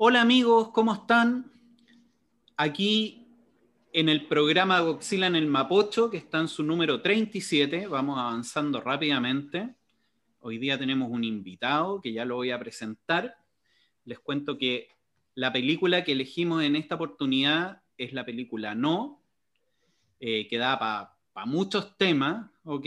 Hola amigos, ¿cómo están? Aquí en el programa Godzilla en el Mapocho, que está en su número 37, vamos avanzando rápidamente. Hoy día tenemos un invitado que ya lo voy a presentar. Les cuento que la película que elegimos en esta oportunidad es la película No, que da para muchos temas, ¿ok?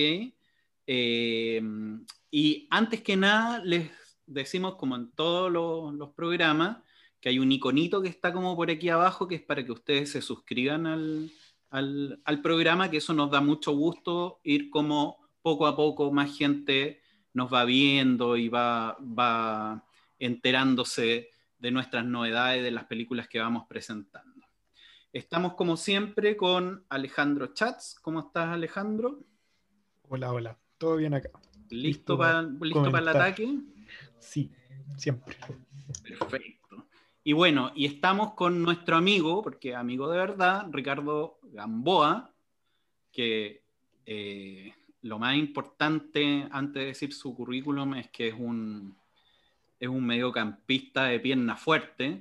Y antes que nada les decimos, como en todos los programas, que hay un iconito que está como por aquí abajo, que es para que ustedes se suscriban al programa, que eso nos da mucho gusto ir como poco a poco más gente nos va viendo y va enterándose de nuestras novedades, de las películas que vamos presentando. Estamos como siempre con Alejandro Chats. ¿Cómo estás, Alejandro? Hola, hola. ¿Todo bien acá? ¿Listo ¿Listo para listo para el comentar? ataque? Sí, siempre. Perfecto. Y bueno, y estamos con nuestro amigo, porque amigo de verdad, Ricardo Gamboa, que lo más importante antes de decir su currículum es que es un mediocampista de pierna fuerte,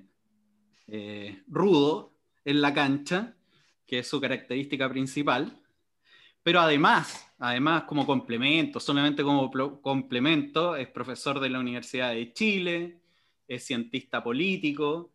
rudo en la cancha, que es su característica principal. Pero además como complemento, solamente como complemento, es profesor de la Universidad de Chile, es cientista político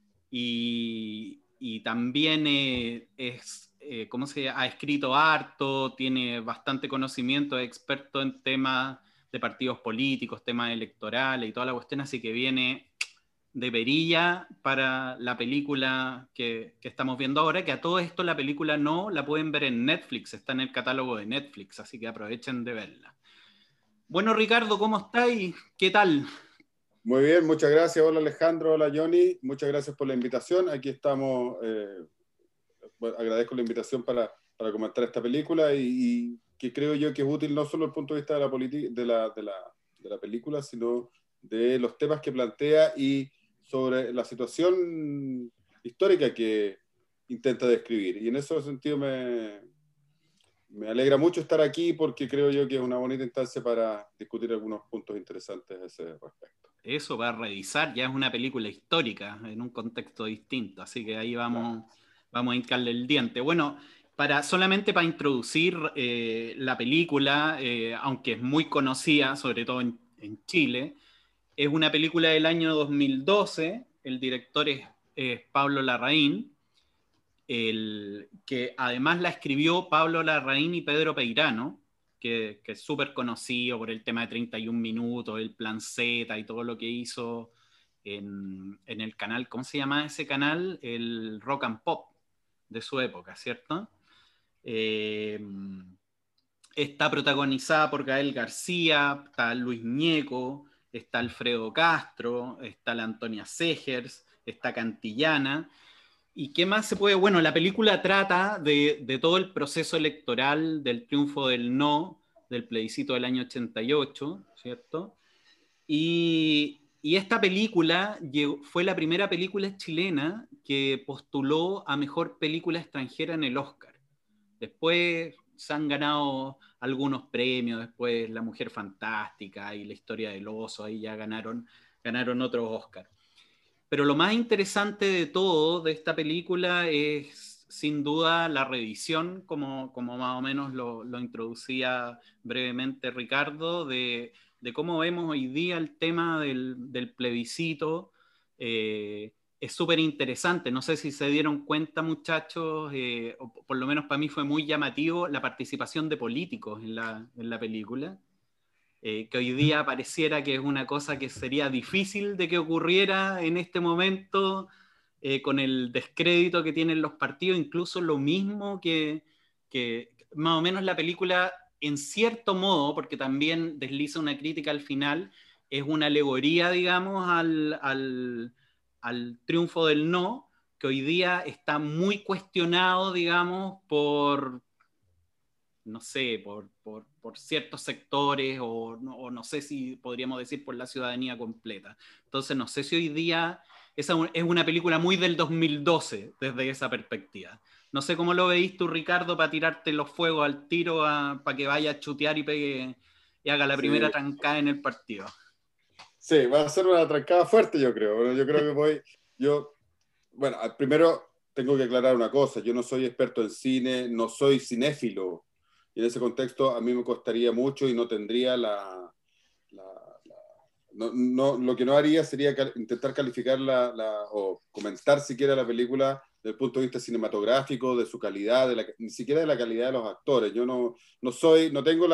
y también ¿cómo se llama? Ha escrito harto, tiene bastante conocimiento, es experto en temas de partidos políticos, temas electorales y toda la cuestión, así que viene de perilla para la película que estamos viendo ahora, que a todo esto la película no la pueden ver en Netflix, está en el catálogo de Netflix, así que aprovechen de verla. Bueno, Ricardo, ¿cómo estáis? ¿Qué tal? Muy bien, muchas gracias. Hola Alejandro, hola Johnny, muchas gracias por la invitación. Aquí estamos, bueno, agradezco la invitación para comentar esta película y que creo yo que es útil no solo desde el punto de vista de la película, sino de los temas que plantea y sobre la situación histórica que intenta describir. Y en ese sentido me alegra mucho estar aquí porque creo yo que es una bonita instancia para discutir algunos puntos interesantes a ese respecto. Eso para revisar, ya es una película histórica en un contexto distinto, así que ahí Claro. vamos a hincarle el diente. Bueno, solamente para introducir la película, aunque es muy conocida, sobre todo en Chile, es una película del año 2012, el director es Pablo Larraín, que además la escribió Pablo Larraín y Pedro Peirano, que es súper conocido por el tema de 31 minutos, el Plan Z y todo lo que hizo en el canal, ¿cómo se llama ese canal? El Rock and Pop de su época, ¿cierto? Eh, Está protagonizada por Gael García, está Luis Ñeco, está Alfredo Castro, está la Antonia Segers, está Cantillana. ¿Y qué más se puede? Bueno, la película trata de todo el proceso electoral, del triunfo del no, del plebiscito del año 88, ¿cierto? Y esta película fue la primera película chilena que postuló a mejor película extranjera en el Oscar. Después se han ganado algunos premios, después La Mujer Fantástica y La Historia del Oso, ahí ya ganaron otros Oscar. Pero lo más interesante de todo de esta película es sin duda la reedición, como más o menos lo introducía brevemente Ricardo, de cómo vemos hoy día el tema del plebiscito. Es súper interesante. No sé si se dieron cuenta, muchachos, o por lo menos para mí fue muy llamativo la participación de políticos en la película, que hoy día pareciera que es una cosa que sería difícil de que ocurriera en este momento, con el descrédito que tienen los partidos, incluso lo mismo que más o menos la película, en cierto modo, porque también desliza una crítica al final, es una alegoría, digamos, al triunfo del no, que hoy día está muy cuestionado, digamos, no sé, por ciertos sectores o no sé si podríamos decir por la ciudadanía completa. Entonces no sé si hoy día esa es una película muy del 2012 desde esa perspectiva. No sé cómo lo veis tú, Ricardo, para tirarte los fuegos al tiro, para que vaya a chutear y pegue y haga la primera Sí, trancada en el partido. sí, va a ser una trancada fuerte, yo creo. Bueno, yo creo que bueno, primero tengo que aclarar una cosa, yo no soy experto en cine, no soy cinéfilo, y en ese contexto a mí me costaría mucho y no tendría lo que no haría sería intentar calificar o comentar siquiera la película desde el punto de vista cinematográfico, de su calidad, ni siquiera de la calidad de los actores. Yo no tengo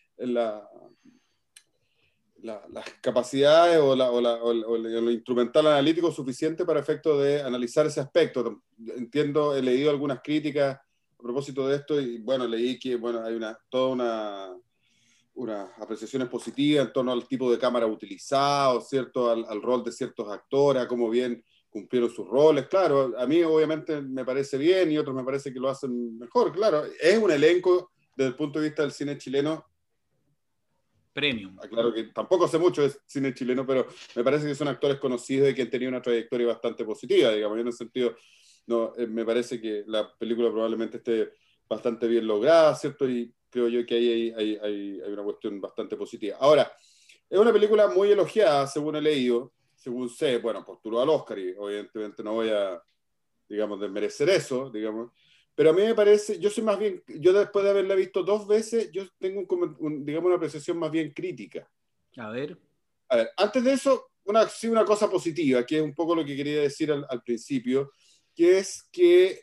las capacidades o lo instrumental analítico suficiente para efecto de analizar ese aspecto. Entiendo, he leído algunas críticas a propósito de esto y bueno, leí que bueno, hay toda unas apreciaciones positivas en torno al tipo de cámara utilizado, ¿cierto? Al rol de ciertos actores, a cómo bien cumplieron sus roles. Claro, a mí obviamente me parece bien y otros me parece que lo hacen mejor. Claro, es un elenco desde el punto de vista del cine chileno premium. Claro que tampoco sé mucho de cine chileno, pero me parece que son actores conocidos y que han tenido una trayectoria bastante positiva, digamos. En ese sentido, no, me parece que la película probablemente esté bastante bien lograda, ¿cierto? Y creo yo que ahí hay una cuestión bastante positiva. Ahora, es una película muy elogiada, según he leído, según sé, bueno, postuló al Oscar y evidentemente no voy a, digamos, desmerecer eso, digamos. Pero a mí me parece, yo soy más bien, yo después de haberla visto 2 veces, yo tengo digamos, una apreciación más bien crítica. A ver, antes de eso, una cosa positiva, que es un poco lo que quería decir al principio, que es que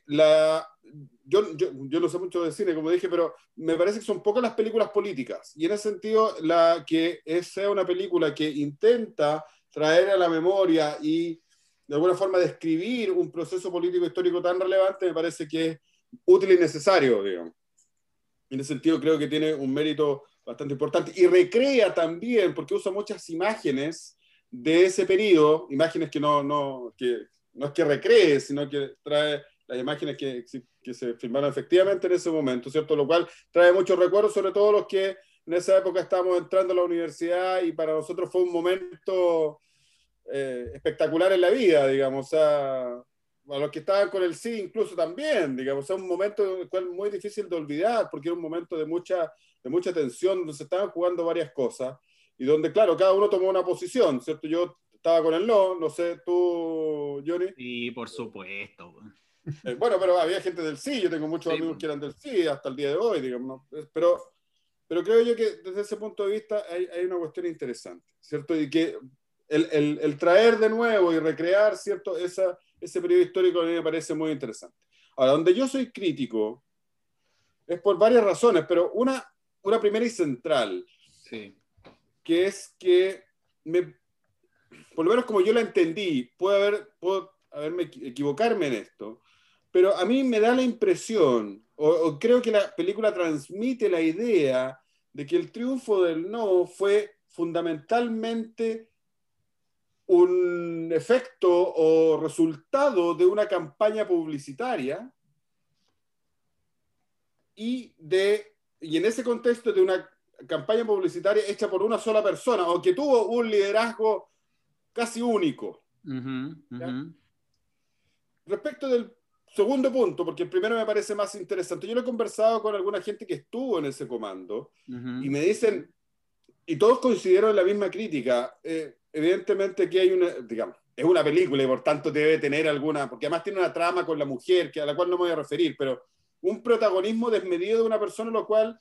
yo no sé mucho de cine, como dije, pero me parece que son pocas las películas políticas. Y en ese sentido, sea una película que intenta traer a la memoria y de alguna forma describir un proceso político histórico tan relevante, me parece que es útil y necesario, digamos. En ese sentido creo que tiene un mérito bastante importante y recrea también, porque usa muchas imágenes de ese periodo, imágenes que no es que recree, sino que trae las imágenes que se filmaron efectivamente en ese momento, ¿cierto? Lo cual trae muchos recuerdos, sobre todo los que en esa época estábamos entrando a la universidad y para nosotros fue un momento espectacular en la vida, digamos, o sea, a los que estaban con el sí incluso también, digamos, es un momento el cual muy difícil de olvidar, porque era un momento de mucha tensión, donde se estaban jugando varias cosas, y donde, claro, cada uno tomó una posición, ¿cierto? Yo estaba con el no sé, tú, Johnny. sí, por supuesto. Bueno, pero había gente del sí, yo tengo muchos amigos que eran del sí hasta el día de hoy, digamos, ¿no? Pero creo yo que desde ese punto de vista hay una cuestión interesante, ¿cierto? Y que el traer de nuevo y recrear, ¿cierto? Ese periodo histórico a mí me parece muy interesante. Ahora, donde yo soy crítico es por varias razones, pero una primera y central, sí, que es que, por lo menos como yo la entendí, puedo equivocarme en esto, pero a mí me da la impresión, o creo que la película transmite la idea de que el triunfo del no fue fundamentalmente un efecto o resultado de una campaña publicitaria y en ese contexto de una campaña publicitaria hecha por una sola persona o que tuvo un liderazgo casi único. Respecto del segundo punto, porque el primero me parece más interesante, yo lo he conversado con alguna gente que estuvo en ese comando y me dicen, y todos coincidieron en la misma crítica, evidentemente que hay digamos, es una película y por tanto debe tener alguna, porque además tiene una trama con la mujer, a la cual no me voy a referir, pero un protagonismo desmedido de una persona, lo cual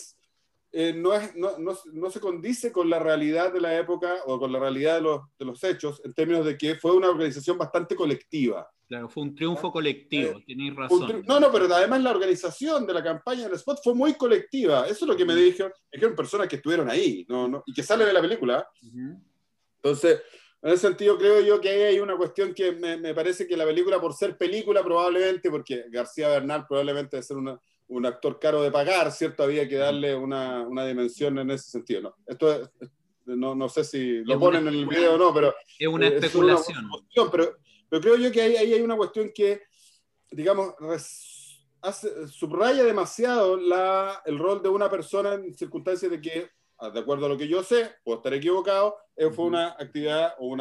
no se condice con la realidad de la época o con la realidad de los hechos, en términos de que fue una organización bastante colectiva. Claro, fue un triunfo colectivo, tenéis razón. No, pero además la organización de la campaña del spot fue muy colectiva. Eso es lo que me dijeron personas que estuvieron ahí y que salen de la película. Entonces, en ese sentido creo yo que ahí hay una cuestión que me parece que la película, por ser película probablemente, porque García Bernal probablemente debe ser un actor caro de pagar, ¿cierto? Había que darle una dimensión en ese sentido. ¿No? Esto no sé si lo ponen en el video o no, pero es una especulación. Pero creo yo que ahí hay una cuestión que, digamos, subraya demasiado el rol de una persona en circunstancias de que, de acuerdo a lo que yo sé, puedo estar equivocado, fue una actividad o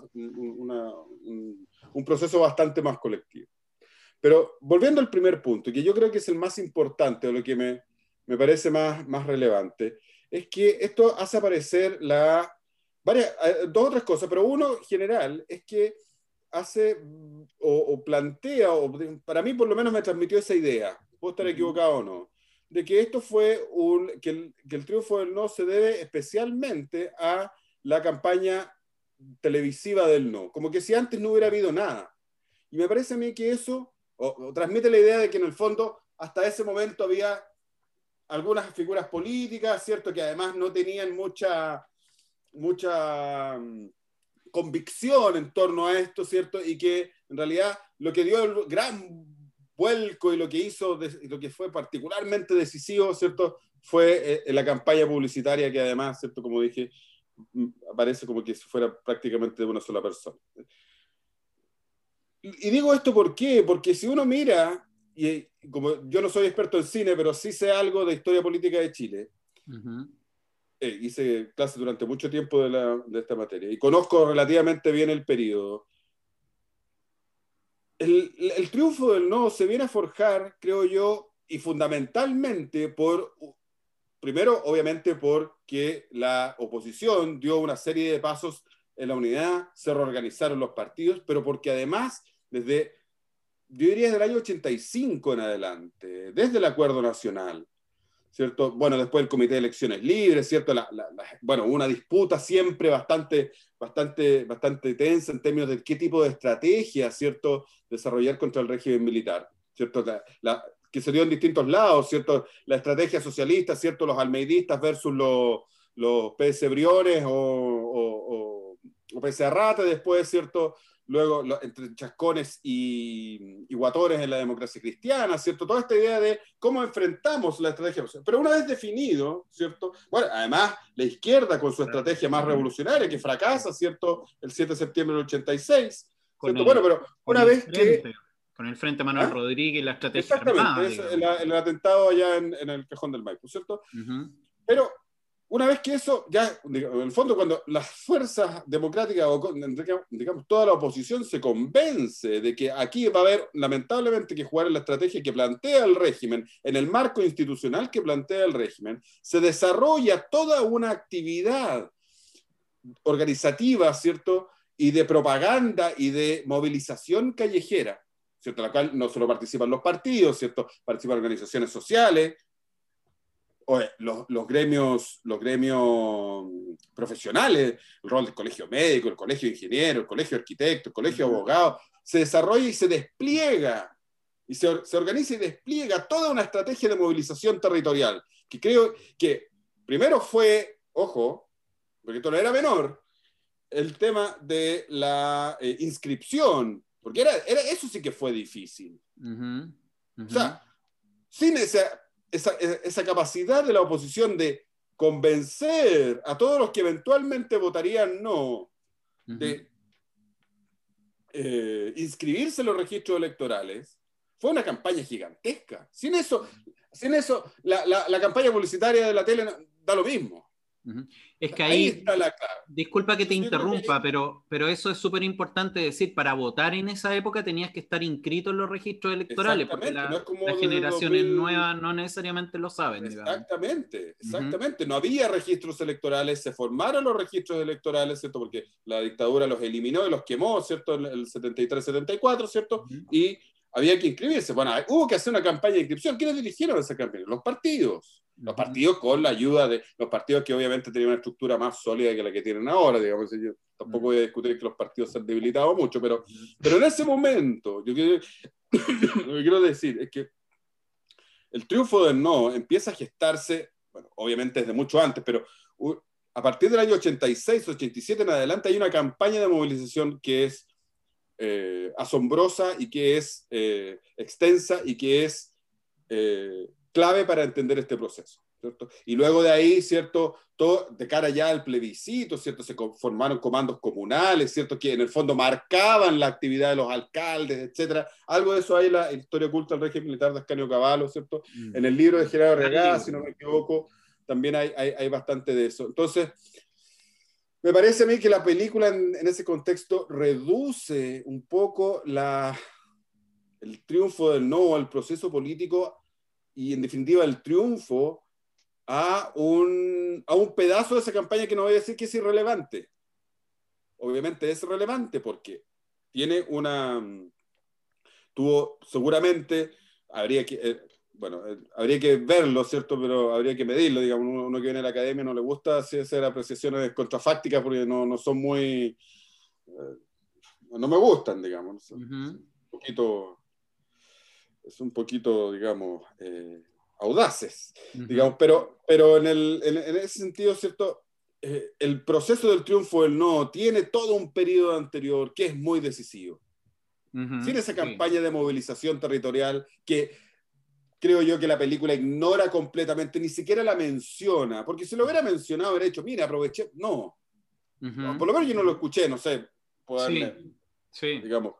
un proceso bastante más colectivo. Pero volviendo al primer punto, que yo creo que es el más importante, o lo que me parece más relevante, es que esto hace aparecer dos o tres cosas, pero uno general es que hace o plantea, o para mí por lo menos me transmitió esa idea, puedo estar equivocado o no, de que esto fue que el triunfo del no se debe especialmente a la campaña televisiva del no, como que si antes no hubiera habido nada. Y me parece a mí que eso o transmite la idea de que en el fondo hasta ese momento había algunas figuras políticas, ¿cierto? Que además no tenían mucha convicción en torno a esto, ¿cierto? Y que en realidad lo que dio el gran vuelco y lo que hizo, lo que fue particularmente decisivo, ¿cierto? Fue la campaña publicitaria que además, ¿cierto? Como dije, aparece como que fuera prácticamente de una sola persona. Y digo esto ¿por qué? Porque si uno mira, y como yo no soy experto en cine, pero sí sé algo de historia política de Chile, hice clases durante mucho tiempo de esta materia, y conozco relativamente bien el periodo. El triunfo del no se viene a forjar, creo yo, y fundamentalmente primero, obviamente, porque la oposición dio una serie de pasos en la unidad, se reorganizaron los partidos, pero porque además, yo diría desde el año 85 en adelante, desde el Acuerdo Nacional, ¿cierto? Bueno, después el Comité de Elecciones Libres, ¿cierto? Bueno, una disputa siempre bastante tensa en términos de qué tipo de estrategia, ¿cierto?, desarrollar contra el régimen militar, ¿cierto? Que se dio en distintos lados, ¿cierto? La estrategia socialista, ¿cierto? Los almeidistas versus los PS Briones o PS Arrate, después, ¿cierto? Luego entre chascones y guatores en la democracia cristiana, ¿cierto? Toda esta idea de cómo enfrentamos la estrategia. Pero una vez definido, ¿cierto? Bueno, además, la izquierda con su estrategia más revolucionaria, que fracasa, ¿cierto? El 7 de septiembre del 86, ¿cierto? Bueno, pero una vez que... Con el Frente Manuel Rodríguez y la estrategia exactamente, armada, el atentado allá en el Cajón del Maipo, ¿cierto? Pero una vez que eso, ya, en el fondo, cuando las fuerzas democráticas, o digamos, toda la oposición se convence de que aquí va a haber, lamentablemente, que jugar en la estrategia que plantea el régimen, en el marco institucional que plantea el régimen, se desarrolla toda una actividad organizativa, ¿cierto? Y de propaganda y de movilización callejera, ¿cierto? En la cual no solo participan los partidos, ¿cierto? Participan organizaciones sociales, los gremios profesionales, el rol del colegio médico, el colegio de ingenieros, el colegio de arquitectos, el colegio de abogados, se desarrolla y se despliega, y se organiza y despliega toda una estrategia de movilización territorial, que creo que primero fue, ojo, porque esto no era menor, el tema de la inscripción, porque eso sí que fue difícil. O sea, sin esa capacidad de la oposición de convencer a todos los que eventualmente votarían no, de inscribirse en los registros electorales, fue una campaña gigantesca. Sin eso la campaña publicitaria de la tele da lo mismo. Es que ahí está la clave. Disculpa que te interrumpa, pero eso es súper importante decir. Para votar en esa época tenías que estar inscrito en los registros electorales, porque no es como las generaciones nuevas no necesariamente lo saben. Exactamente. No había registros electorales, se formaron los registros electorales, ¿cierto? Porque la dictadura los eliminó y los quemó, ¿cierto? En el 73-74, ¿cierto? Y había que inscribirse. Bueno, hubo que hacer una campaña de inscripción. ¿Quiénes dirigieron esa campaña? Los partidos. Los partidos con la ayuda de los partidos que obviamente tenían una estructura más sólida que la que tienen ahora, digamos. Yo tampoco voy a discutir que los partidos se han debilitado mucho, pero en ese momento, lo que quiero decir es que el triunfo del no empieza a gestarse, bueno, obviamente desde mucho antes, pero a partir del año 86, 87 en adelante hay una campaña de movilización que es asombrosa y que es extensa y que es clave para entender este proceso, ¿cierto? Y luego de ahí, ¿cierto? Todo de cara ya al plebiscito, ¿cierto? Se formaron comandos comunales, ¿cierto? Que en el fondo marcaban la actividad de los alcaldes, etcétera. Algo de eso hay en la historia oculta del régimen militar de Ascanio Cavallo, ¿cierto? En el libro de Gerardo Regá, si no me equivoco, también hay bastante de eso. Entonces, me parece a mí que la película en ese contexto reduce un poco el triunfo del no, el proceso político y en definitiva el triunfo a un pedazo de esa campaña que no voy a decir que es irrelevante. Obviamente es relevante porque tiene tuvo seguramente, habría que verlo, ¿cierto? Pero habría que medirlo, digamos, uno que viene a la academia no le gusta hacer apreciaciones contrafácticas porque no son muy, no me gustan, digamos. Es un poquito, digamos, audaces, digamos, pero en ese sentido, ¿cierto? El proceso del triunfo del no tiene todo un periodo anterior que es muy decisivo. Sin esa campaña de movilización territorial que creo yo que la película ignora completamente, ni siquiera la menciona, porque si lo hubiera mencionado, hubiera dicho, mira, aproveché. No. No, por lo menos yo no lo escuché, no sé, puedo darme, digamos,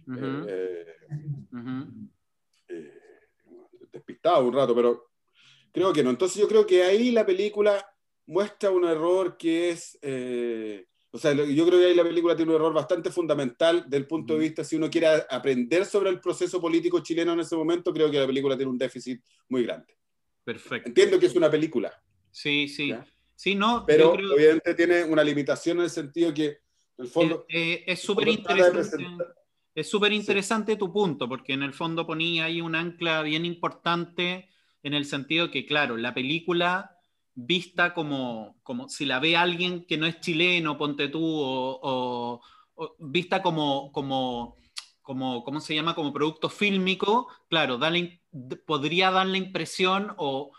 despistado un rato, pero creo que no. Entonces yo creo que ahí la película muestra un error que es... o sea, yo creo que ahí la película tiene un error bastante fundamental del punto de vista, si uno quiere aprender sobre el proceso político chileno en ese momento, creo que la película tiene un déficit muy grande. Perfecto. Entiendo que es una película. Sí. ¿Ya? Sí, no, pero yo creo... obviamente tiene una limitación en el sentido que, en el fondo... es súper interesante. Es súper interesante tu punto, porque en el fondo ponía ahí un ancla bien importante en el sentido que, claro, la película vista como si la ve alguien que no es chileno, ponte tú, o vista como, ¿cómo se llama? Como producto fílmico, claro, podría dar la impresión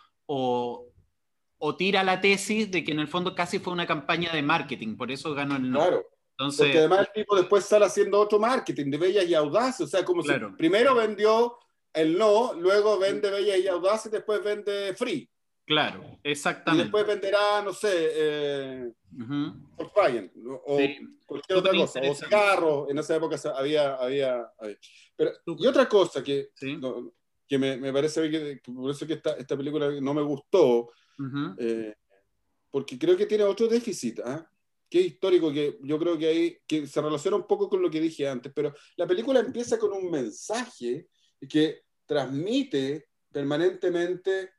o tira la tesis de que en el fondo casi fue una campaña de marketing, por eso ganó el no. Claro. Entonces, porque además el tipo después sale haciendo otro marketing de Bellas y Audaces, o sea, como claro. si primero vendió el no, luego vende Bellas y Audaces y después vende Free. Claro, exactamente. Y después venderá, no sé, Volkswagen o cualquier otra cosa, o cigarros, en esa época había. Pero, y otra cosa que me parece que por eso que esta película no me gustó, porque creo que tiene otro déficit, que es histórico, que yo creo que ahí que se relaciona un poco con lo que dije antes, pero la película empieza con un mensaje que transmite permanentemente,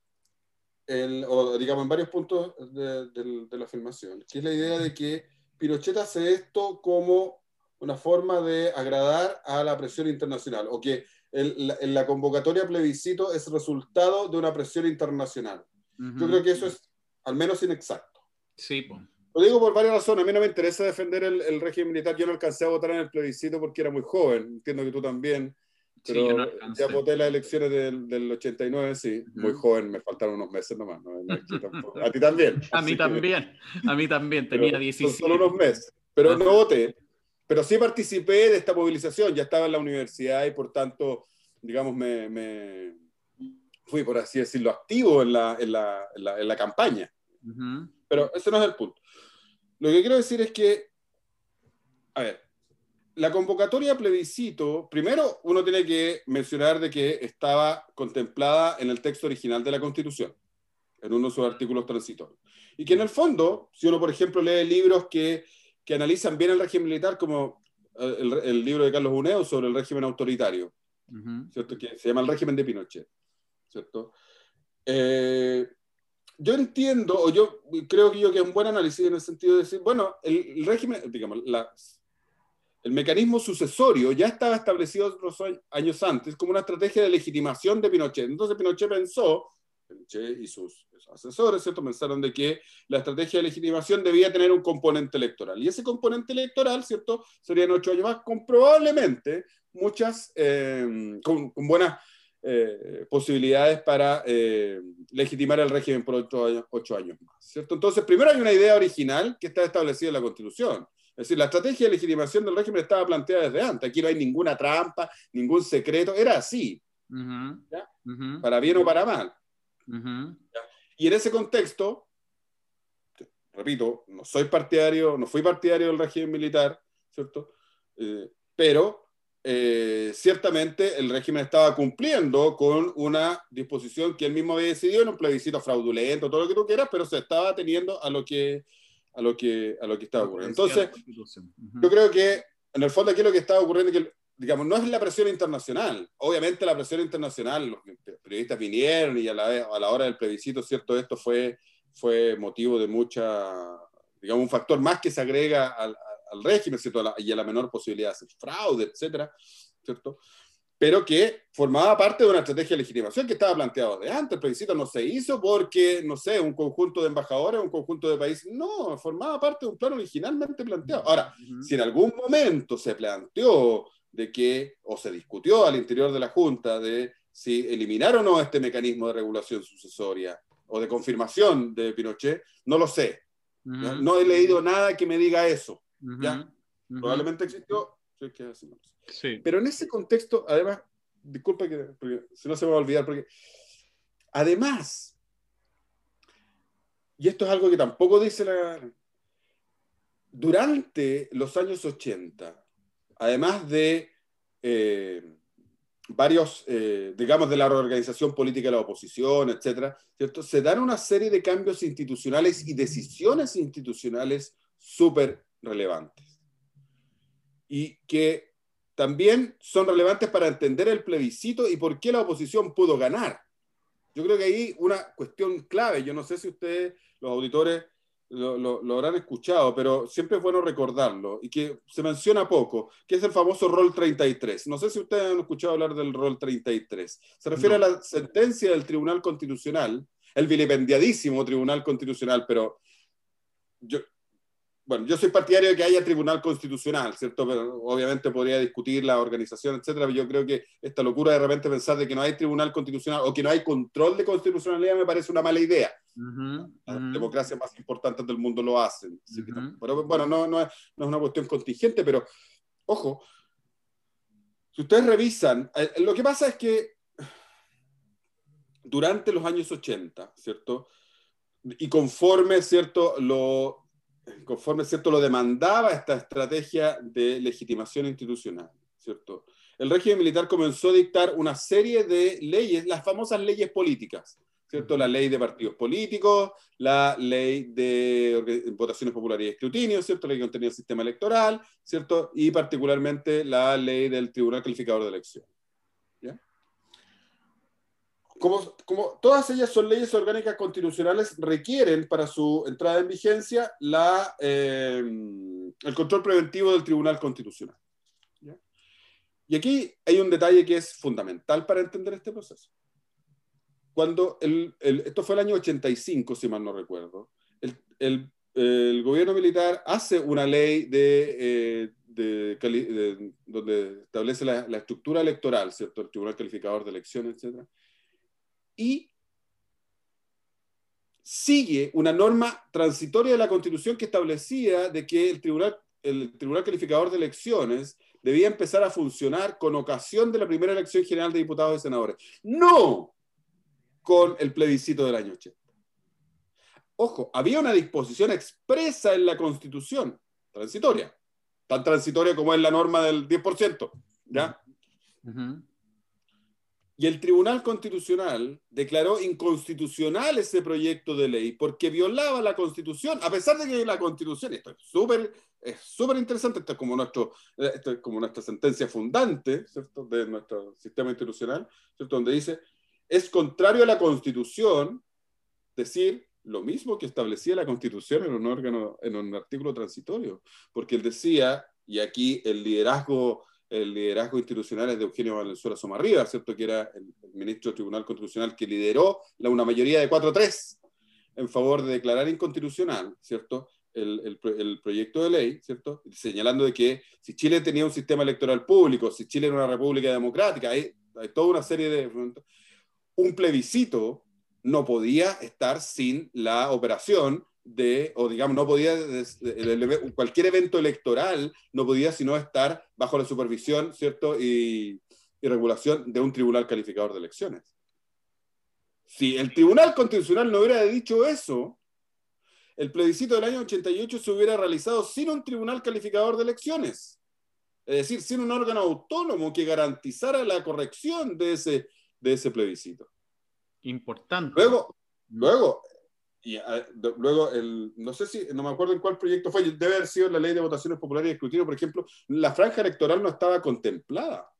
o digamos en varios puntos de la filmación, que es la idea de que Pinochet hace esto como una forma de agradar a la presión internacional, o que la convocatoria a plebiscito es resultado de una presión internacional. Yo creo que eso es al menos inexacto. Sí, pues. Lo digo por varias razones. A mí no me interesa defender el régimen militar. Yo no alcancé a votar en el plebiscito porque era muy joven. Entiendo que tú también. Pero sí, no ya voté las elecciones del 89, sí. Muy joven, me faltaron unos meses nomás. A ti también. A mí también. Tenía 17. Son solo unos meses. Pero no voté. Pero sí participé de esta movilización. Ya estaba en la universidad y por tanto, digamos, me fui, por así decirlo, activo en la campaña. Pero ese no es el punto. Lo que quiero decir es que, a ver, la convocatoria a plebiscito, primero uno tiene que mencionar de que estaba contemplada en el texto original de la Constitución, en uno de sus artículos transitorios. Y que en el fondo, si uno, por ejemplo, lee libros que analizan bien el régimen militar, como el libro de Carlos Uneo sobre el régimen autoritario, ¿cierto? Que se llama El régimen de Pinochet, ¿cierto? Yo entiendo, o yo creo que es un buen análisis en el sentido de decir, bueno, el régimen, digamos, el mecanismo sucesorio ya estaba establecido otros años antes como una estrategia de legitimación de Pinochet. Entonces Pinochet y sus asesores, ¿cierto?, pensaron de que la estrategia de legitimación debía tener un componente electoral. Y ese componente electoral, ¿cierto?, serían 8 años más, con probablemente muchas, con buenas posibilidades para legitimar el régimen por 8 años más, ¿cierto? Entonces, primero hay una idea original que está establecida en la Constitución. Es decir, la estrategia de legitimación del régimen estaba planteada desde antes. Aquí no hay ninguna trampa, ningún secreto. Era así. Para bien o para mal. Y en ese contexto, repito, no fui partidario del régimen militar, ¿cierto? Pero ciertamente el régimen estaba cumpliendo con una disposición que él mismo había decidido en un plebiscito fraudulento, todo lo que tú quieras, pero se estaba ateniendo a lo que estaba ocurriendo. Entonces, yo creo que en el fondo aquí lo que estaba ocurriendo es que, digamos, no es la presión internacional. Obviamente la presión internacional, los periodistas vinieron y a la hora del plebiscito, ¿cierto? Esto fue motivo de mucha, digamos, un factor más que se agrega al régimen, ¿cierto? Y a la menor posibilidad de hacer fraude, etcétera, ¿cierto? Pero que formaba parte de una estrategia de legitimación que estaba planteado de antes. El plebiscito no se hizo porque, no sé, un conjunto de embajadores, un conjunto de países, no, formaba parte de un plan originalmente planteado. Ahora, si en algún momento se planteó de que, o se discutió al interior de la Junta de si eliminar o no este mecanismo de regulación sucesoria o de confirmación de Pinochet, no lo sé. ¿Ya? No he leído nada que me diga eso. ¿Ya? Probablemente existió, sí, que así, no sé. Sí. Pero en ese contexto, además, disculpa que porque si no se me va a olvidar, porque además, y esto es algo que tampoco dice durante los años 80, además de varios, digamos, de la reorganización política de la oposición, etcétera, ¿cierto? Se dan una serie de cambios institucionales y decisiones institucionales súper relevantes. Y que también son relevantes para entender el plebiscito y por qué la oposición pudo ganar. Yo creo que ahí una cuestión clave, yo no sé si ustedes, los auditores, lo habrán escuchado, pero siempre es bueno recordarlo, y que se menciona poco, que es el famoso Rol 33. No sé si ustedes han escuchado hablar del Rol 33. Se refiere a la sentencia del Tribunal Constitucional, el vilipendiadísimo Tribunal Constitucional, pero yo soy partidario de que haya tribunal constitucional, ¿cierto? Pero obviamente podría discutir la organización, etcétera, pero yo creo que esta locura de repente pensar de que no hay tribunal constitucional o que no hay control de constitucionalidad me parece una mala idea. Las democracias más importantes del mundo lo hacen. Pero bueno, no es una cuestión contingente, pero ojo, si ustedes revisan, lo que pasa es que durante los años 80, ¿cierto? Y conforme, ¿cierto? Lo demandaba esta estrategia de legitimación institucional, ¿cierto? El régimen militar comenzó a dictar una serie de leyes, las famosas leyes políticas, ¿cierto? La ley de partidos políticos, la ley de votaciones populares y escrutinio, ¿cierto? La ley que contenía el sistema electoral, ¿cierto? Y particularmente la ley del Tribunal Calificador de Elecciones. ¿Ya? Como todas ellas son leyes orgánicas constitucionales, requieren para su entrada en vigencia el control preventivo del Tribunal Constitucional. ¿Ya? Y aquí hay un detalle que es fundamental para entender este proceso. Cuando esto fue el año 85, si mal no recuerdo, el gobierno militar hace una ley donde establece la estructura electoral, ¿cierto? El Tribunal Calificador de Elecciones, etc. Y sigue una norma transitoria de la Constitución que establecía de que el Tribunal Calificador de Elecciones debía empezar a funcionar con ocasión de la primera elección general de diputados y senadores. ¡No! Con el plebiscito del año 80. Ojo, había una disposición expresa en la Constitución, transitoria, tan transitoria como es la norma del 10%, ¿ya? Y el Tribunal Constitucional declaró inconstitucional ese proyecto de ley porque violaba la Constitución, a pesar de que la Constitución, esto es súper interesante, esto es como nuestra sentencia fundante, ¿cierto? De nuestro sistema institucional, ¿cierto? Donde dice, es contrario a la Constitución decir lo mismo que establecía la Constitución en un artículo transitorio, porque él decía, y aquí el liderazgo institucional es de Eugenio Valenzuela Somarriba, ¿cierto? Que era el ministro del Tribunal Constitucional que lideró una mayoría de 4-3 en favor de declarar inconstitucional, ¿cierto? El proyecto de ley, ¿cierto? Señalando de que si Chile tenía un sistema electoral público, si Chile era una república democrática, hay toda una serie de... Un plebiscito no podía estar sin la operación o digamos, no podía, cualquier evento electoral no podía sino estar bajo la supervisión, ¿cierto? Y regulación de un tribunal calificador de elecciones. Si el Tribunal Constitucional no hubiera dicho eso, el plebiscito del año 88 se hubiera realizado sin un tribunal calificador de elecciones. Es decir, sin un órgano autónomo que garantizara la corrección de ese plebiscito. Importante. Luego, no sé si, no me acuerdo en cuál proyecto fue, debe haber sido la ley de votaciones populares y escrutinio, por ejemplo, la franja electoral no estaba contemplada,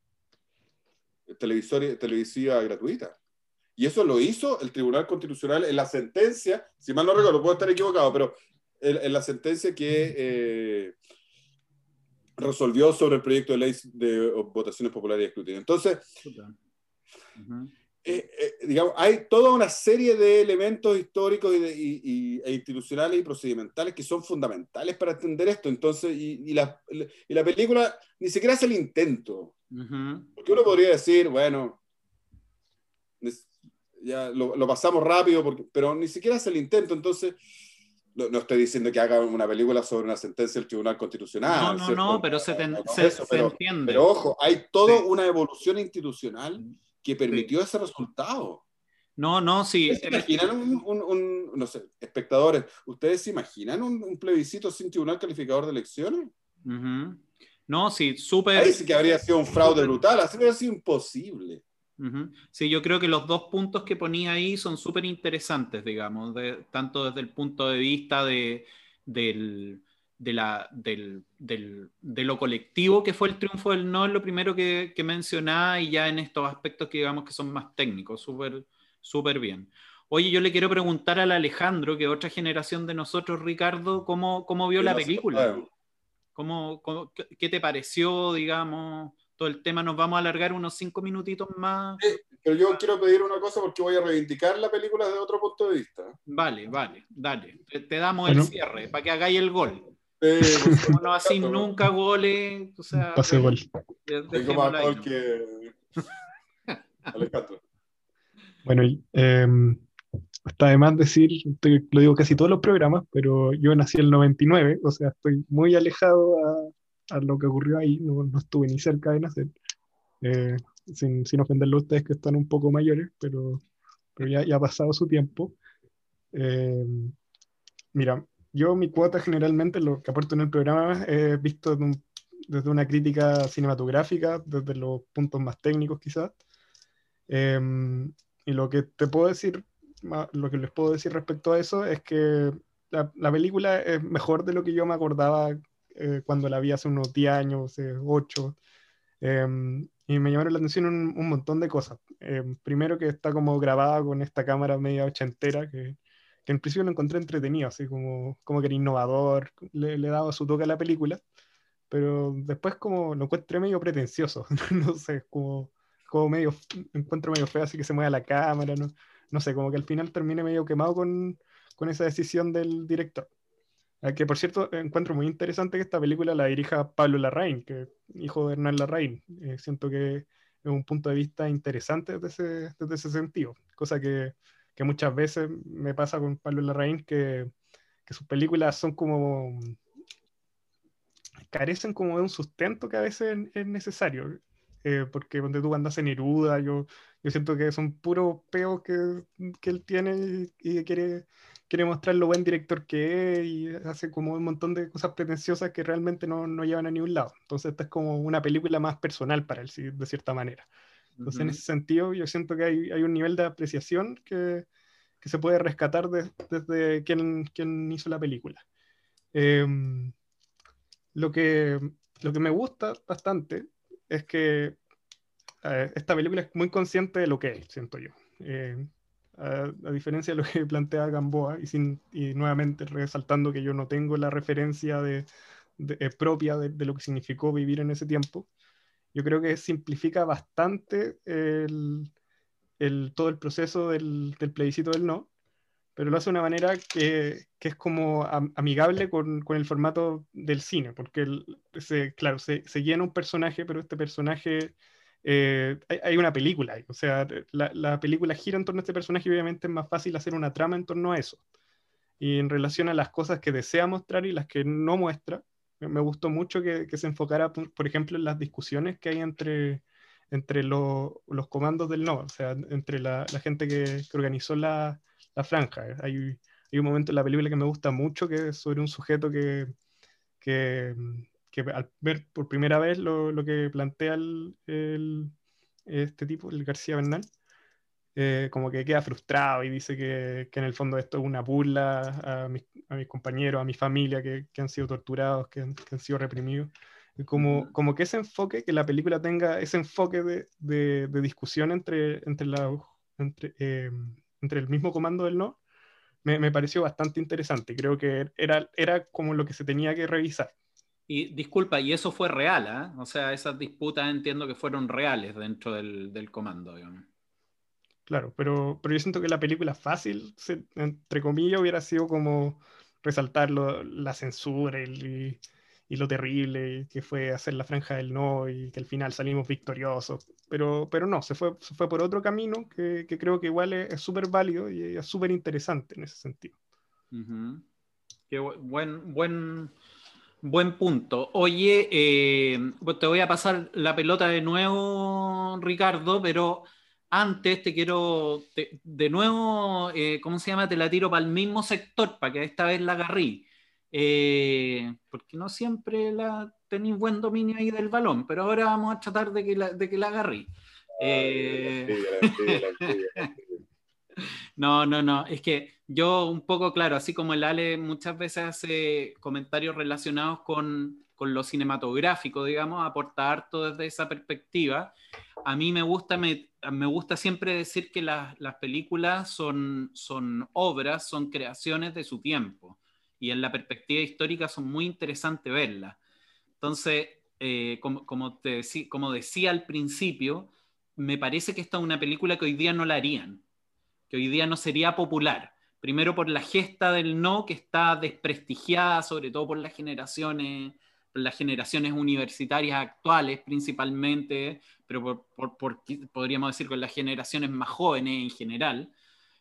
televisiva gratuita. Y eso lo hizo el Tribunal Constitucional en la sentencia, si mal no recuerdo, puedo estar equivocado, pero en la sentencia que resolvió sobre el proyecto de ley de votaciones populares y escrutinio. Entonces, digamos, hay toda una serie de elementos históricos e institucionales y procedimentales que son fundamentales para entender esto. Entonces, y la película ni siquiera hace el intento. Porque uno podría decir, bueno, ya lo pasamos rápido, pero ni siquiera hace el intento. Entonces, no estoy diciendo que haga una película sobre una sentencia del Tribunal Constitucional. No, pero se entiende. Pero ojo, hay toda una evolución institucional que permitió ese resultado. Sí. ¿Ustedes se imaginan no sé, espectadores, ¿ustedes se imaginan un plebiscito sin tribunal calificador de elecciones? No, sí, súper. Ahí sí que habría sido un fraude brutal, así habría sido imposible. Sí, yo creo que los dos puntos que ponía ahí son súper interesantes, digamos, tanto desde el punto de vista de lo colectivo que fue el triunfo del no, es lo primero que mencionaba, y ya en estos aspectos que digamos que son más técnicos, súper súper bien. Oye, yo le quiero preguntar al Alejandro, que es otra generación de nosotros, Ricardo, ¿cómo vio la película? ¿Qué te pareció, digamos, todo el tema? Nos vamos a alargar unos 5 minutitos más. Pero yo quiero pedir una cosa porque voy a reivindicar la película desde otro punto de vista. Vale, dale. Te damos el cierre para que hagáis el gol. No así nunca goles. O sea, pase gol. Tengo más gol que Alejandro. Bueno, está de más decir, lo digo casi todos los programas, pero yo nací en el 99, o sea, estoy muy alejado a lo que ocurrió ahí, no estuve ni cerca de nacer, sin ofenderlo a ustedes que están un poco mayores, pero ya ha pasado su tiempo. Mira, yo mi cuota generalmente, lo que aporto en el programa, es visto desde una crítica cinematográfica, desde los puntos más técnicos quizás. Y lo que te puedo decir, lo que les puedo decir respecto a eso es que la película es mejor de lo que yo me acordaba cuando la vi hace unos 10 años, 8. Y me llamaron la atención un montón de cosas. Primero que está como grabada con esta cámara media ochentera, que en principio lo encontré entretenido, así como que era innovador, le daba su toque a la película, pero después como lo encontré medio pretencioso, no sé, como medio, encuentro medio feo así que se mueva la cámara, no sé, como que al final termine medio quemado con esa decisión del director. Que por cierto, encuentro muy interesante que esta película la dirija Pablo Larraín, que es hijo de Hernán Larraín. Siento que es un punto de vista interesante desde ese sentido, cosa que muchas veces me pasa con Pablo Larraín, que sus películas son como carecen como de un sustento que a veces es necesario, porque donde tú andas en Neruda, yo siento que son puros peos que él tiene y quiere mostrar lo buen director que es, y hace como un montón de cosas pretenciosas que realmente no llevan a ningún lado. Entonces esta es como una película más personal para él, de cierta manera. Entonces en ese sentido yo siento que hay un nivel de apreciación que se puede rescatar desde quien hizo la película. Lo que me gusta bastante es que esta película es muy consciente de lo que es, siento yo. A diferencia de lo que plantea Gamboa, y nuevamente resaltando que yo no tengo la referencia propia de lo que significó vivir en ese tiempo, yo creo que simplifica bastante todo el proceso del plebiscito del no, pero lo hace de una manera que es como amigable con el formato del cine, porque claro, se llena un personaje, pero este personaje, hay una película ahí, o sea, la película gira en torno a este personaje y obviamente es más fácil hacer una trama en torno a eso. Y en relación a las cosas que desea mostrar y las que no muestra, me gustó mucho que se enfocara, por ejemplo, en las discusiones que hay entre los comandos del no, o sea, entre la gente que organizó la franja. Hay un momento en la película que me gusta mucho, que es sobre un sujeto que al ver por primera vez lo que plantea este tipo, el García Bernal, como que queda frustrado y dice que en el fondo esto es una burla a mis compañeros, a mi familia que han sido torturados, que han sido reprimidos. Y como que ese enfoque, que la película tenga ese enfoque de discusión entre el mismo comando del no, me pareció bastante interesante. Creo que era como lo que se tenía que revisar. Y disculpa, y eso fue real, ¿eh? O sea, esas disputas entiendo que fueron reales dentro del comando, digamos. Claro, pero yo siento que la película fácil, entre comillas, hubiera sido como resaltar la censura y lo terrible que fue hacer la Franja del No y que al final salimos victoriosos. Pero no, se fue por otro camino que creo que igual es súper válido y es súper interesante en ese sentido. Uh-huh. Qué buen punto. Oye, pues te voy a pasar la pelota de nuevo, Ricardo, pero antes te quiero, de nuevo, ¿cómo se llama? Te la tiro para el mismo sector, para que esta vez la agarrí. Porque no siempre tenéis buen dominio ahí del balón, pero ahora vamos a tratar de que la agarrí. La envidia. No, es que yo un poco, claro, así como el Ale muchas veces hace comentarios relacionados con lo cinematográfico, digamos, aporta harto desde esa perspectiva. A mí me gusta siempre decir que las películas son obras, son creaciones de su tiempo, y en la perspectiva histórica son muy interesantes verlas. Entonces, como decía al principio, me parece que esta es una película que hoy día no la harían, que hoy día no sería popular. Primero por la gesta del no, que está desprestigiada, sobre todo por las generaciones universitarias actuales principalmente, pero podríamos decir con las generaciones más jóvenes en general.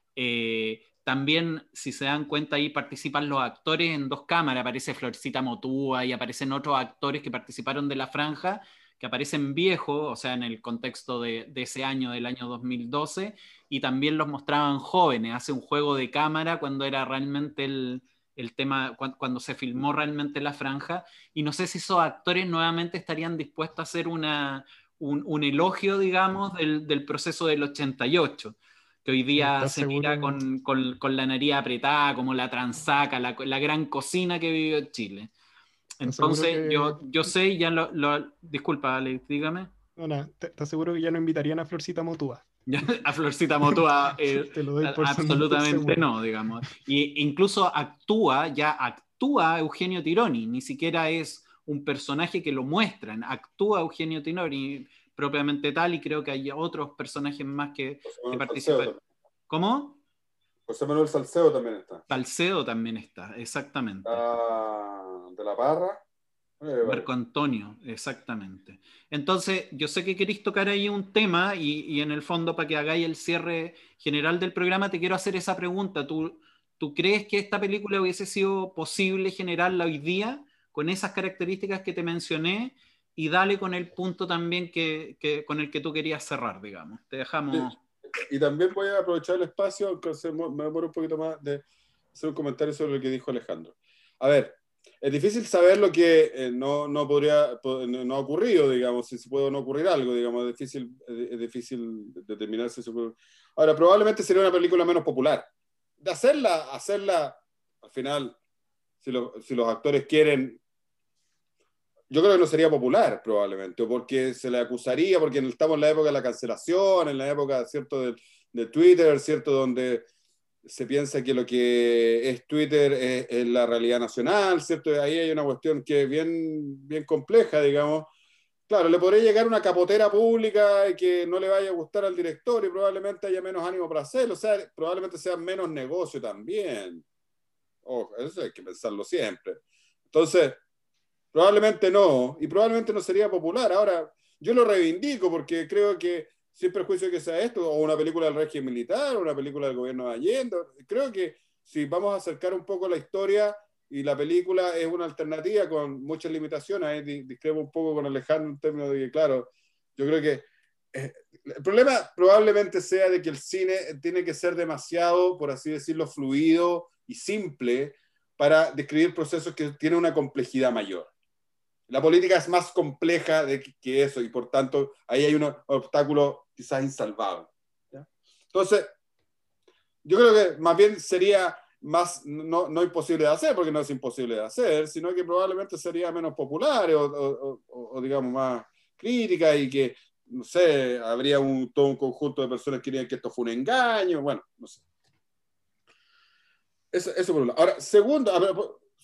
También, si se dan cuenta, ahí participan los actores en dos cámaras. Aparece Florcita Motúa y aparecen otros actores que participaron de la franja, que aparecen viejos, o sea, en el contexto de ese año, del año 2012, y también los mostraban jóvenes. Hace un juego de cámara cuando era realmente el tema, cuando se filmó realmente la franja, y no sé si esos actores nuevamente estarían dispuestos a hacer un elogio, digamos, del proceso del 88, que hoy día ¿Estás se mira seguro? con la nariz apretada, como la transaca, la gran cocina que vivió Chile. ¿Estás seguro Entonces, que... yo sé, ya disculpa, Alex, dígame. No, no, ¿estás seguro que ya no invitarían a Florcita Motúa? A Florcita Motúa, Te lo doy por absolutamente seguro. no, digamos. Y incluso actúa Eugenio Tironi, ni siquiera es un personaje que lo muestran, actúa Eugenio Tironi propiamente tal, y creo que hay otros personajes más que participan. ¿Cómo? José Manuel Salcedo también está. Salcedo también está, exactamente. De la Parra. Marco Antonio, exactamente. Entonces, yo sé que queréis tocar ahí un tema y en el fondo, para que hagáis el cierre general del programa, te quiero hacer esa pregunta. ¿Tú crees que esta película hubiese sido posible generarla hoy día con esas características que te mencioné? Y dale con el punto también con el que tú querías cerrar, digamos. Te dejamos... Sí. Y también voy a aprovechar el espacio, aunque me demoro un poquito más, de hacer un comentario sobre lo que dijo Alejandro. A ver, es difícil saber lo que no ha ocurrido, digamos, si se puede o no ocurrir algo, digamos, es difícil determinar si se puede. Ahora, probablemente sería una película menos popular. De hacerla, al final, si los actores quieren, yo creo que no sería popular, probablemente, o porque se le acusaría, porque estamos en la época de la cancelación, en la época, ¿cierto?, de Twitter, ¿cierto?, donde se piensa que lo que es Twitter es la realidad nacional, ¿cierto? Ahí hay una cuestión que es bien compleja, digamos. Claro, le podría llegar una capotera pública y que no le vaya a gustar al director y probablemente haya menos ánimo para hacerlo, o sea, probablemente sea menos negocio también. Ojo, eso hay que pensarlo siempre. Entonces, probablemente no, y probablemente no sería popular. Ahora, yo lo reivindico porque creo que sin perjuicio que sea esto, o una película del régimen militar, o una película del gobierno de Allende, creo que si vamos a acercar un poco la historia y la película es una alternativa con muchas limitaciones, ahí discrepo un poco con Alejandro en términos de que, claro, yo creo que el problema probablemente sea de que el cine tiene que ser demasiado, por así decirlo, fluido y simple para describir procesos que tienen una complejidad mayor. La política es más compleja que eso y por tanto ahí hay un obstáculo quizás insalvable. ¿Ya? Entonces, yo creo que más bien sería más, no imposible de hacer, porque no es imposible de hacer, sino que probablemente sería menos popular o digamos más crítica y que, no sé, habría todo un conjunto de personas que dirían que esto fue un engaño, bueno, no sé. Eso por un lado. Ahora, segundo,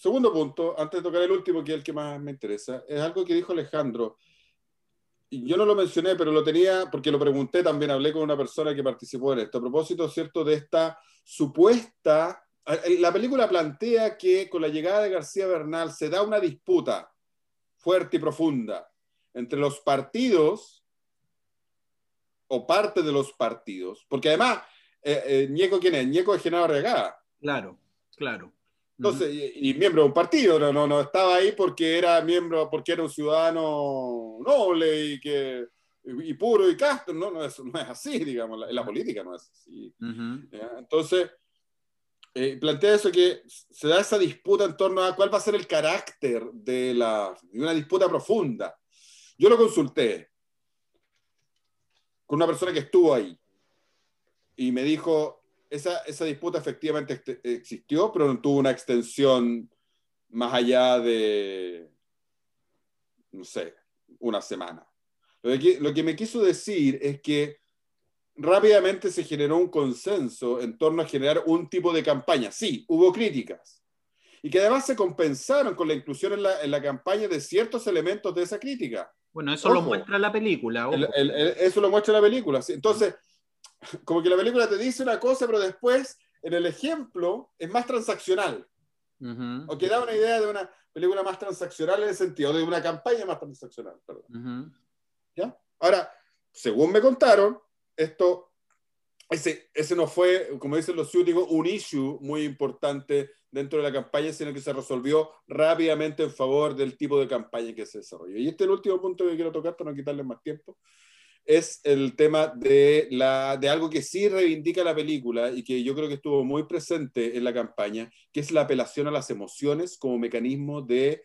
segundo punto, antes de tocar el último, que es el que más me interesa, es algo que dijo Alejandro. Y yo no lo mencioné, pero lo tenía porque lo pregunté también, hablé con una persona que participó en esto. A propósito, ¿cierto?, de esta supuesta... La película plantea que con la llegada de García Bernal se da una disputa fuerte y profunda entre los partidos o parte de los partidos, porque además, Ñeco, ¿quién es? Ñeco es Genaro Arriagada. Claro, claro. Entonces, y miembro de un partido, no estaba ahí porque era miembro, porque era un ciudadano noble y puro y casto, no es así, digamos, en la política no es así. Entonces, plantea eso, que se da esa disputa en torno a cuál va a ser el carácter de una disputa profunda. Yo lo consulté con una persona que estuvo ahí y me dijo, esa disputa efectivamente existió, pero no tuvo una extensión más allá de, no sé, una semana. Lo que me quiso decir es que rápidamente se generó un consenso en torno a generar un tipo de campaña. Sí, hubo críticas. Y que además se compensaron con la inclusión en la campaña de ciertos elementos de esa crítica. Bueno, eso lo muestra la película. Eso lo muestra la película. ¿Sí? Entonces, como que la película te dice una cosa, pero después, en el ejemplo, es más transaccional. O que da una idea de una película más transaccional en el sentido de una campaña más transaccional. Perdón. ¿Ya? Ahora, según me contaron, ese no fue, como dicen los ciúticos, un issue muy importante dentro de la campaña, sino que se resolvió rápidamente en favor del tipo de campaña que se desarrolló. Y este es el último punto que quiero tocar para no quitarles más tiempo. Es el tema de algo que sí reivindica la película y que yo creo que estuvo muy presente en la campaña, que es la apelación a las emociones como mecanismo de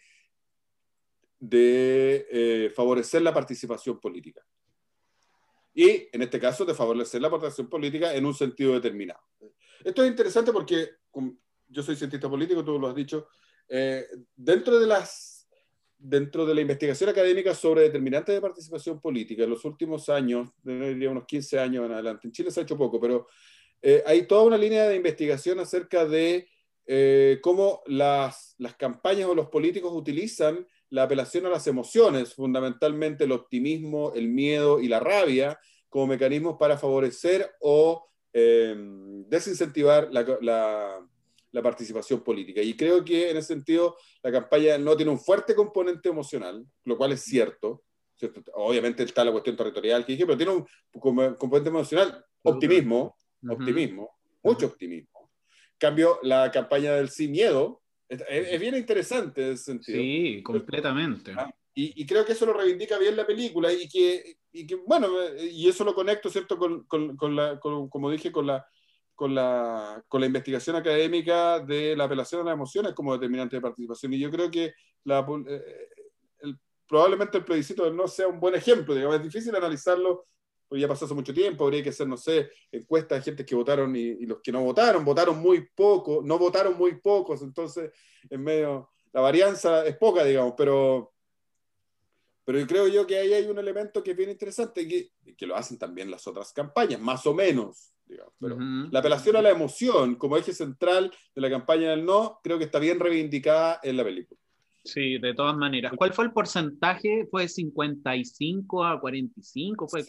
favorecer la participación política. Y, en este caso, de favorecer la participación política en un sentido determinado. Esto es interesante porque, yo soy cientista político, tú lo has dicho, dentro de la investigación académica sobre determinantes de participación política, en los últimos años, diría unos 15 años en adelante, en Chile se ha hecho poco, pero hay toda una línea de investigación acerca de cómo las campañas o los políticos utilizan la apelación a las emociones, fundamentalmente el optimismo, el miedo y la rabia, como mecanismos para favorecer o desincentivar la participación política. Y creo que en ese sentido la campaña no tiene un fuerte componente emocional, lo cual es cierto. Obviamente está la cuestión territorial que dije, pero tiene un componente emocional, optimismo, mucho optimismo. En cambio, la campaña del sí miedo es bien interesante en ese sentido. Sí, completamente. Y creo que eso lo reivindica bien la película y que bueno, y eso lo conecto, ¿cierto?, como dije, con la investigación académica de la apelación a las emociones como determinante de participación. Y yo creo que probablemente el plebiscito no sea un buen ejemplo, digamos, es difícil analizarlo, porque ya pasó hace mucho tiempo, habría que hacer, no sé, encuestas de gente que votaron y los que no votaron muy poco, no votaron muy pocos, entonces en medio, la varianza es poca, digamos, pero creo yo que ahí hay un elemento que es bien interesante y que lo hacen también las otras campañas, más o menos, digamos, pero la apelación a la emoción como eje central de la campaña del no, creo que está bien reivindicada en la película. Sí, de todas maneras. ¿Cuál fue el porcentaje? ¿Fue 55 a 45? ¿Fue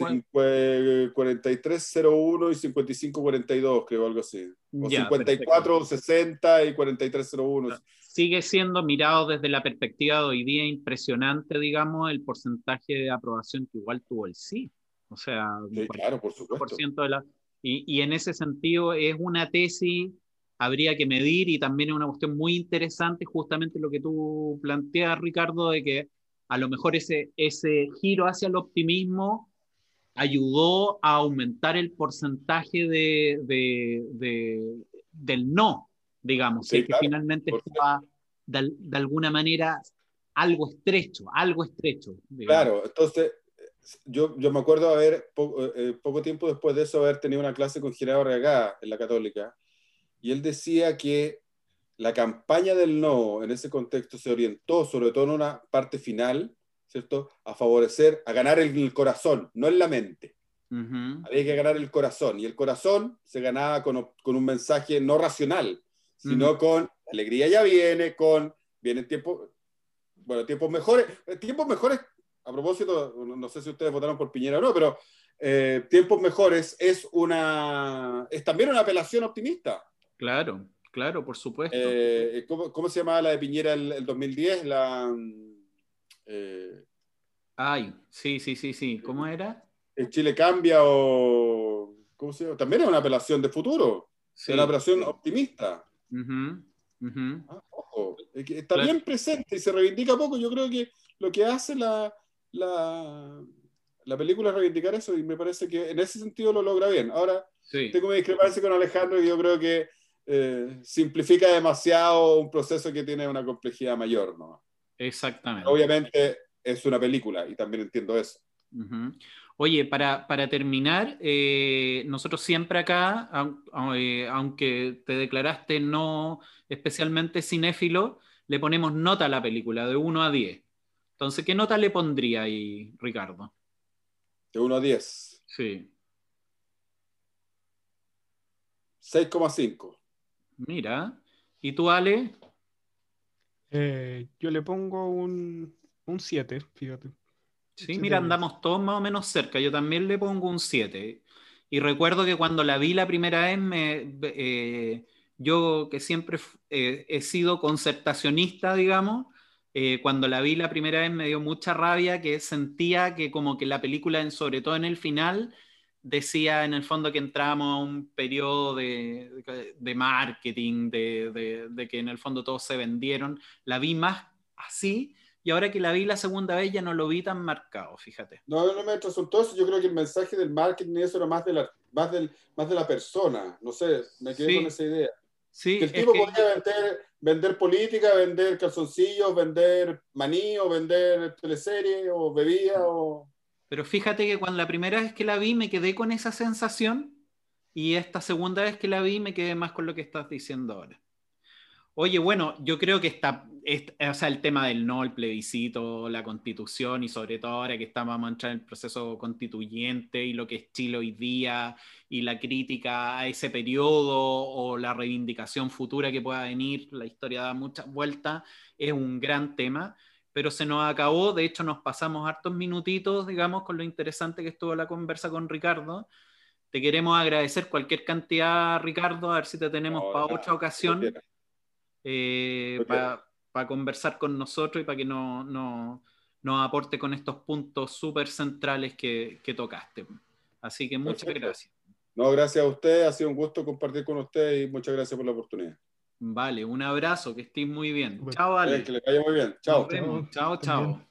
43-01 y 55-42, creo, algo así. O ya, 54-60 y 43-01. Sigue siendo mirado desde la perspectiva de hoy día impresionante, digamos, el porcentaje de aprobación que igual tuvo el sí. O sea, sí, claro, por supuesto. Y en ese sentido es una tesis, habría que medir, y también es una cuestión muy interesante justamente lo que tú planteas, Ricardo, de que a lo mejor ese giro hacia el optimismo ayudó a aumentar el porcentaje del no, digamos, sí, que claro, finalmente estaba de alguna manera algo estrecho. Digamos. Claro, entonces yo me acuerdo haber, poco tiempo después de eso, haber tenido una clase con Gerardo Arriagada en la Católica, y él decía que la campaña del no en ese contexto se orientó, sobre todo en una parte final, ¿cierto?, a favorecer, a ganar el corazón, no en la mente. Había que ganar el corazón, y el corazón se ganaba con un mensaje no racional, sino con alegría ya viene, con vienen tiempos, bueno, tiempos mejores, a propósito, no sé si ustedes votaron por Piñera o no, pero tiempos mejores es también una apelación optimista. Claro, claro, por supuesto. ¿Cómo se llamaba la de Piñera el 2010? Ay, sí. ¿Cómo era? El Chile cambia o... ¿Cómo se llama? También es una apelación de futuro, Sí, es una apelación sí. optimista. Ujú, ujú. Ojo, es que está Claro, bien presente y se reivindica poco. Yo creo que lo que hace la película es reivindicar eso y me parece que en ese sentido lo logra bien. Ahora, sí, tengo mi discrepancia con Alejandro y yo creo que simplifica demasiado un proceso que tiene una complejidad mayor, ¿no? exactamente. Obviamente es una película y también entiendo eso. Ujú. Oye, para terminar, nosotros siempre acá, aunque te declaraste no especialmente cinéfilo, le ponemos nota a la película, de 1 a 10. Entonces, ¿qué nota le pondría ahí, Ricardo? De 1 a 10, Sí, 6,5. mira. ¿Y tú, Ale? Yo le pongo un 7, fíjate. Sí, 7 mira, de 10. andamos todos más o menos cerca. Yo también le pongo un 7. Y recuerdo que cuando la vi la primera vez, yo que siempre he sido concertacionista, digamos, cuando la vi la primera vez me dio mucha rabia que sentía que como que la película, sobre todo en el final, decía en el fondo que entramos a un periodo de marketing, de que en el fondo todos se vendieron. La vi más así y ahora que la vi la segunda vez ya no lo vi tan marcado, fíjate. No me resultó eso. Yo creo que el mensaje del marketing y eso era más de la persona. No sé, me quedé con Sí, esa idea. Que sí, el es tipo que, podía vender política, vender calzoncillos, vender maní, o vender teleserie, o bebida, o... pero fíjate que cuando la primera vez que la vi me quedé con esa sensación y esta segunda vez que la vi me quedé más con lo que estás diciendo ahora. Oye, bueno, yo creo que o sea, el tema del no, el plebiscito, la constitución y sobre todo ahora que vamos a entrar en el proceso constituyente y lo que es Chile hoy día y la crítica a ese periodo o la reivindicación futura que pueda venir, la historia da muchas vueltas, es un gran tema, pero se nos acabó, de hecho nos pasamos hartos minutitos, digamos, con lo interesante que estuvo la conversa con Ricardo. Te queremos agradecer cualquier cantidad, Ricardo, a ver si te tenemos No, para de otra nada, lo ocasión quiera, lo quiera. para conversar con nosotros y para que nos aporte con estos puntos súper centrales que tocaste. Así que muchas Perfecto. gracias. No, gracias a usted, ha sido un gusto compartir con usted y muchas gracias por la oportunidad. Vale, un abrazo, que estés muy bien. Súper. Chao, Ale. Que le vaya muy bien. Nos Chao. vemos. Chao, Chao, también. chao.